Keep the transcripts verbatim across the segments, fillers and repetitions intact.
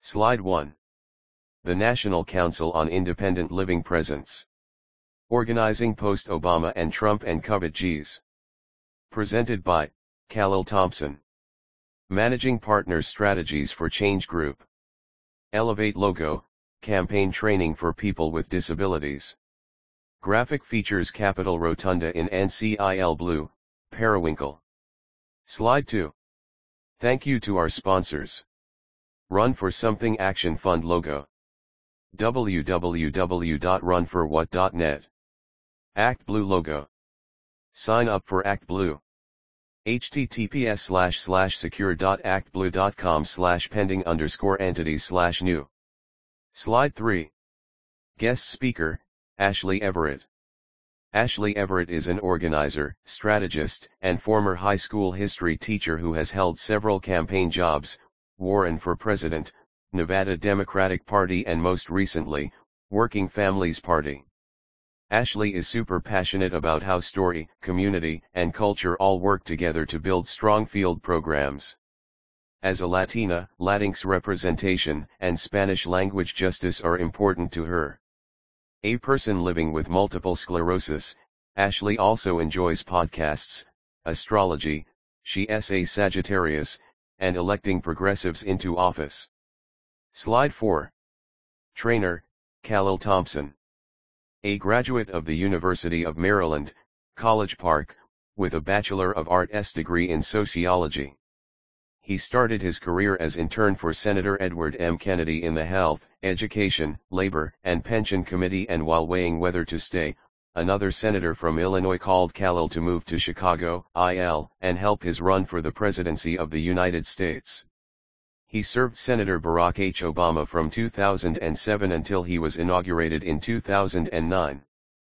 Slide one. The National Council on Independent Living presents Organizing Post-Obama and Trump and COVID Gs. Presented by Khalil Thompson. Managing Partners Strategies for Change Group. Elevate logo, campaign training for people with disabilities. Graphic features Capitol Rotunda in N C I L blue, periwinkle. Slide two. Thank you to our sponsors. Run for Something Action Fund logo. w w w dot run for what dot net. ActBlue logo. Sign up for ActBlue. https slash slash secure dot actblue dot com slash pending underscore entities slash new. Slide three. Guest speaker, Ashley Everett. Ashley Everett is an organizer, strategist, and former high school history teacher who has held several campaign jobs, Warren for President, Nevada Democratic Party, and most recently, Working Families Party. Ashley is super passionate about how story, community, and culture all work together to build strong field programs. As a Latina, Latinx representation and Spanish language justice are important to her. A person living with multiple sclerosis, Ashley also enjoys podcasts, astrology, she is a Sagittarius, and electing progressives into office. Slide four. Trainer, Khalil Thompson. A graduate of the University of Maryland, College Park, with a Bachelor of Arts degree in sociology. He started his career as intern for Senator Edward M. Kennedy in the Health, Education, Labor, and Pension Committee, and while weighing whether to stay, another senator from Illinois called Khalil to move to Chicago, I L, and help his run for the presidency of the United States. He served Senator Barack H. Obama from two thousand seven until he was inaugurated in two thousand nine.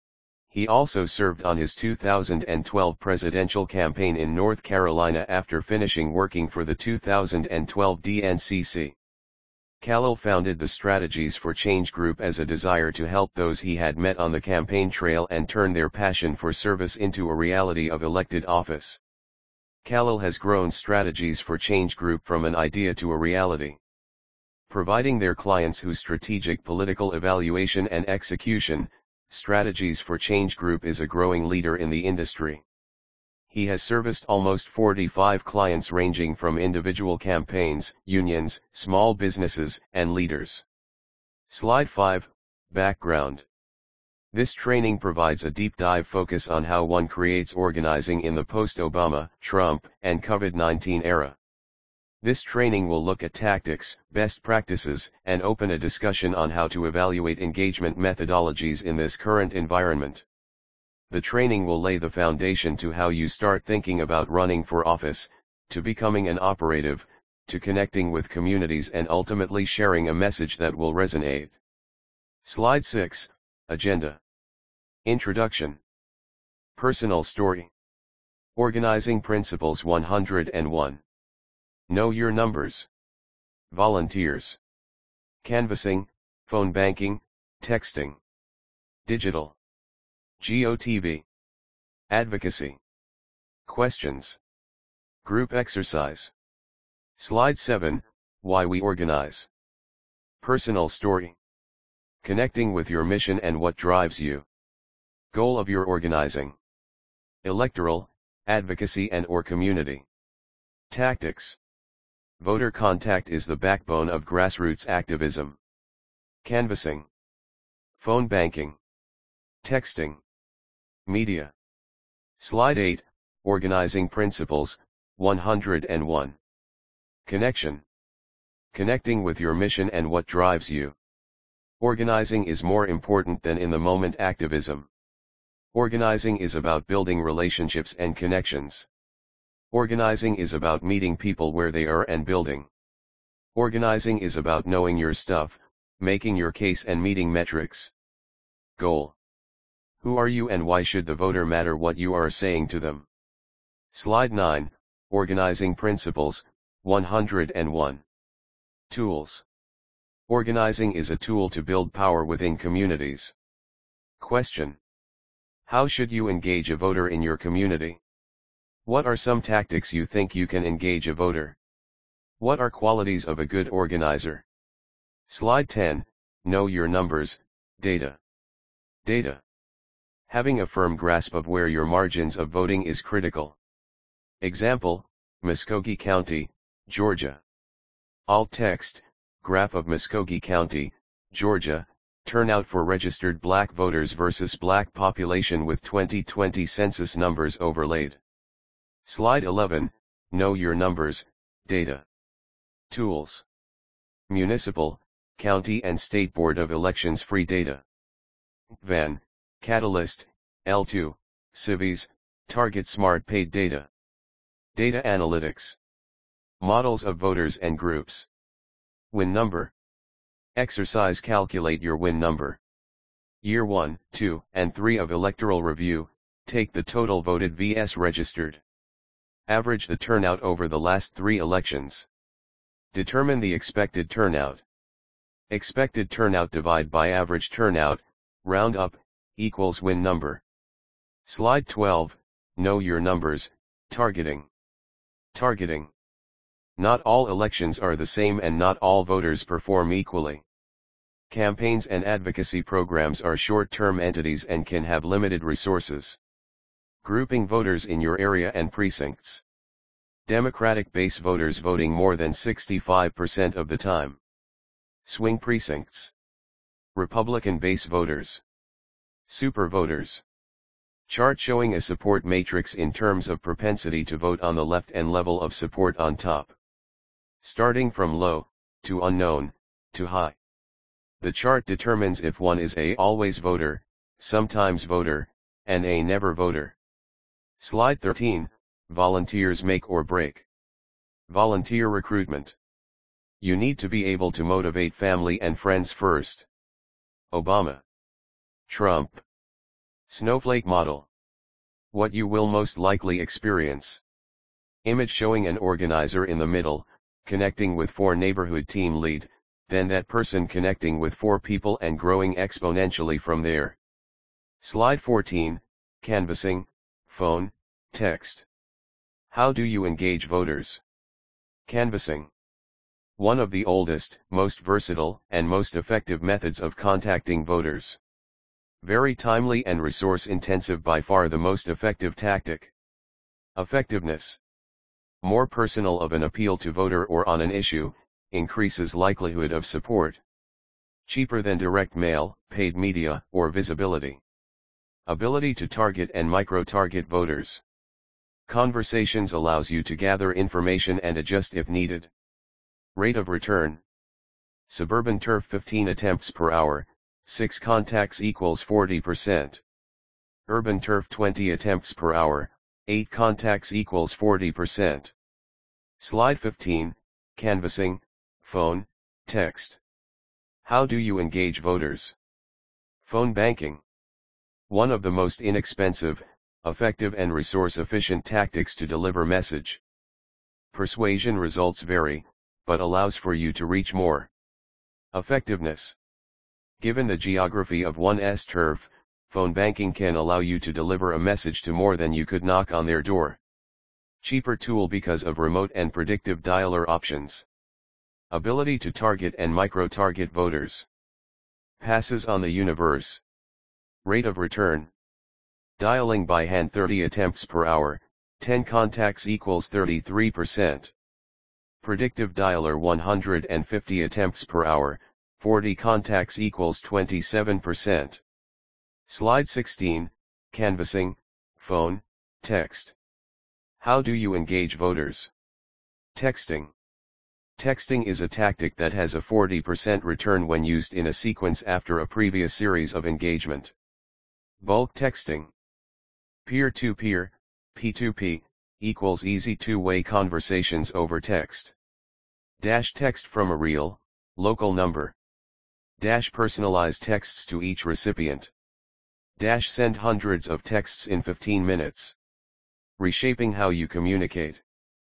He also served on his two thousand twelve presidential campaign in North Carolina after finishing working for the two thousand twelve D N C C. Khalil founded the Strategies for Change Group as a desire to help those he had met on the campaign trail and turn their passion for service into a reality of elected office. Khalil has grown Strategies for Change Group from an idea to a reality. Providing their clients who strategic political evaluation and execution, Strategies for Change Group is a growing leader in the industry. He has serviced almost forty-five clients ranging from individual campaigns, unions, small businesses, and leaders. Slide five, Background. This training provides a deep dive focus on how one creates organizing in the post-Obama, Trump, and COVID nineteen era. This training will look at tactics, best practices, and open a discussion on how to evaluate engagement methodologies in this current environment. The training will lay the foundation to how you start thinking about running for office, to becoming an operative, to connecting with communities, and ultimately sharing a message that will resonate. Slide six, Agenda. Introduction. Personal story. Organizing Principles one hundred one. Know your numbers. Volunteers. Canvassing, phone banking, texting. Digital. G O T V. Advocacy. Questions. Group exercise. Slide seven, Why we organize. Personal story. Connecting with your mission and what drives you. Goal of your organizing. Electoral, advocacy and or community. Tactics. Voter contact is the backbone of grassroots activism. Canvassing. Phone banking. Texting. Media. Slide eight, Organizing Principles, one hundred one. Connection. Connecting with your mission and what drives you. Organizing is more important than in-the-moment activism. Organizing is about building relationships and connections. Organizing is about meeting people where they are and building. Organizing is about knowing your stuff, making your case and meeting metrics. Goal. Who are you and why should the voter matter what you are saying to them? Slide nine, Organizing Principles, one hundred one. Tools. Organizing is a tool to build power within communities. Question. How should you engage a voter in your community? What are some tactics you think you can engage a voter? What are qualities of a good organizer? Slide ten, Know your numbers, data. Data. Having a firm grasp of where your margins of voting is critical. Example, Muskogee County, Georgia. Alt text, graph of Muskogee County, Georgia, turnout for registered black voters versus black population with twenty twenty census numbers overlaid. Slide eleven, Know your numbers, data. Tools. Municipal, County and State Board of Elections free data. V A N, Catalyst, L two, Civis, Target Smart paid data. Data analytics. Models of voters and groups. Win number. Exercise calculate your win number. Year one, two, and three of electoral review, take the total voted versus registered. Average the turnout over the last three elections. Determine the expected turnout. Expected turnout divide by average turnout, round up, equals win number. Slide twelve, Know your numbers, targeting. Targeting. Not all elections are the same and not all voters perform equally. Campaigns and advocacy programs are short-term entities and can have limited resources. Grouping voters in your area and precincts. Democratic base voters voting more than sixty-five percent of the time. Swing precincts. Republican base voters. Super voters. Chart showing a support matrix in terms of propensity to vote on the left and level of support on top. Starting from low, to unknown, to high. The chart determines if one is a always voter, sometimes voter, and a never voter. Slide thirteen, Volunteers make or break. Volunteer recruitment. You need to be able to motivate family and friends first. Obama. Trump. Snowflake model. What you will most likely experience. Image showing an organizer in the middle, connecting with four neighborhood team lead, then that person connecting with four people and growing exponentially from there. Slide fourteen, Canvassing, phone, text. How do you engage voters? Canvassing. One of the oldest, most versatile, and most effective methods of contacting voters. Very timely and resource-intensive, by far the most effective tactic. Effectiveness. More personal of an appeal to voter or on an issue, increases likelihood of support. Cheaper than direct mail, paid media, or visibility. Ability to target and micro-target voters. Conversations allows you to gather information and adjust if needed. Rate of return. Suburban turf fifteen attempts per hour, six contacts equals forty percent. Urban turf twenty attempts per hour, eight contacts equals forty percent. Slide fifteen, Canvassing, phone, text. How do you engage voters? Phone banking. One of the most inexpensive, effective and resource-efficient tactics to deliver message. Persuasion results vary, but allows for you to reach more. Effectiveness. Given the geography of one's turf, phone banking can allow you to deliver a message to more than you could knock on their door. Cheaper tool because of remote and predictive dialer options. Ability to target and micro-target voters. Passes on the universe. Rate of return. Dialing by hand thirty attempts per hour, ten contacts equals thirty-three percent. Predictive dialer one hundred fifty attempts per hour, forty contacts equals twenty-seven percent. Slide sixteen, Canvassing, phone, text. How do you engage voters? Texting. Texting is a tactic that has a forty percent return when used in a sequence after a previous series of engagement. Bulk texting. Peer-to-peer, P two P, equals easy two-way conversations over text. Dash text from a real, local number. Dash personalized texts to each recipient. Dash send hundreds of texts in fifteen minutes. Reshaping how you communicate.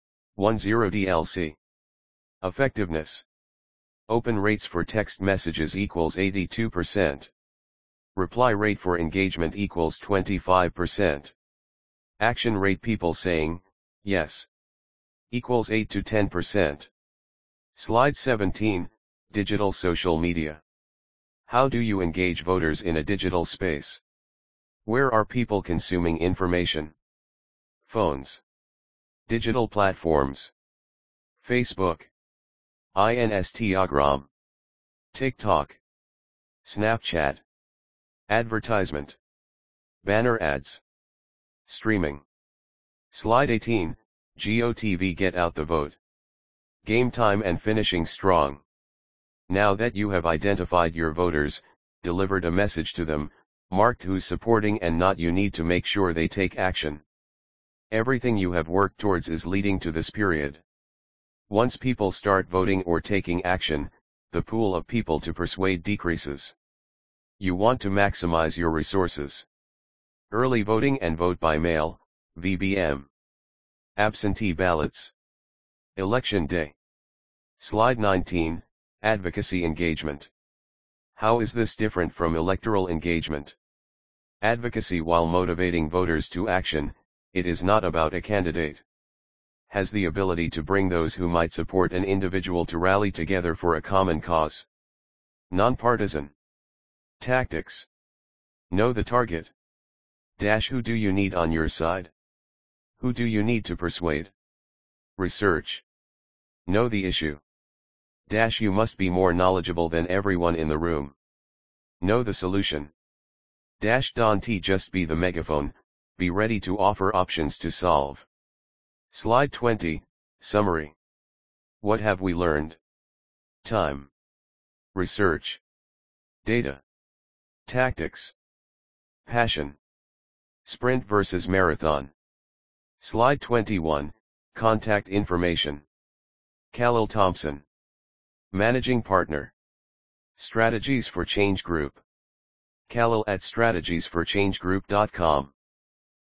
ten D L C. Effectiveness. Open rates for text messages equals eighty-two percent. Reply rate for engagement equals twenty-five percent. Action rate people saying, yes, equals eight to ten percent. Slide seventeen, Digital social media. How do you engage voters in a digital space? Where are people consuming information? Phones. Digital platforms. Facebook. Instagram. TikTok. Snapchat. Advertisement. Banner ads. Streaming. Slide eighteen, G O T V Get Out the Vote. Game time and finishing strong. Now that you have identified your voters, delivered a message to them, marked who's supporting and not, you need to make sure they take action. Everything you have worked towards is leading to this period. Once people start voting or taking action, the pool of people to persuade decreases. You want to maximize your resources. Early voting and vote by mail, V B M. Absentee ballots. Election day. Slide nineteen, Advocacy engagement. How is this different from electoral engagement? Advocacy, while motivating voters to action, it is not about a candidate. Has the ability to bring those who might support an individual to rally together for a common cause. Nonpartisan. Tactics. Know the target. Dash who do you need on your side? Who do you need to persuade? Research. Know the issue. Dash you must be more knowledgeable than everyone in the room. Know the solution. Dash don't just be the megaphone, be ready to offer options to solve. Slide twenty, Summary. What have we learned? Time. Research. Data. Tactics. Passion. Sprint versus marathon. Slide twenty-one, Contact information. Khalil Thompson. Managing Partner. Strategies for Change Group. Khalil at strategies for change group dot com.